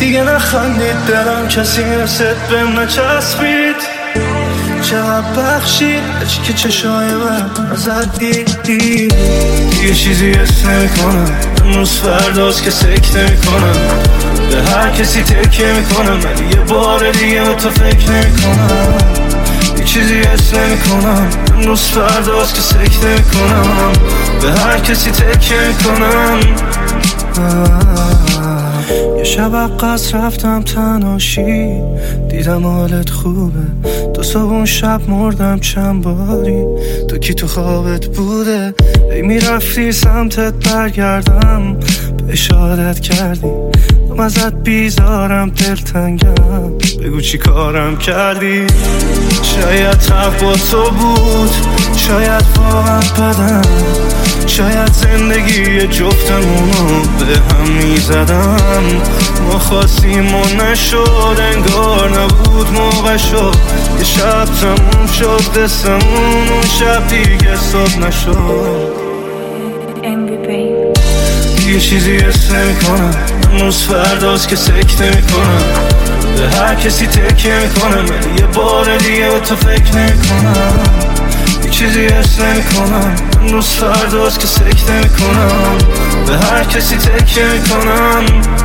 دیگه نخندید دلم کسی مثل بهم نچسبید. چقدر بخشید که چشای من ازت دیدی. یه چیزی حس نمیکنم امروز فرداست که سکت نمیکنم به هر کسی تکیه میکنم ولی یه بار دیگه به تو فکر نمیکنم. یه چیزی حس نمیکنم امروز فرداست که سکت نمیکنم به هر کسی تکیه میکنم. یه شب عقص رفتم تنهاشی دیدم حالت خوبه. تو صبح اون شب مردم چند باری تو کی تو خوابت بوده. ای میرفتی سمتت برگردم به اشارت کردی من ازت بیزارم دلتنگم بگو چی کارم کردی. شاید حق با تو بود شاید واقعا بدم شاید زندگی جفتمونو به هم میزدم. ما خواستیم و نشد انگار نبود موقع شد. یه شب تموم شد دستمون اون شب دیگه صبح نشد. یه چیزی حس نمیکنم امروز فرداست که سکت نمیکنم به هر کسی تکیه میکنم ولی یه بار دیگه به تو فکر نمیکنم. یه چیزی حس نمیکنم امروز فرداست که سکت نمیکنم به هر کسی تکیه میکنم.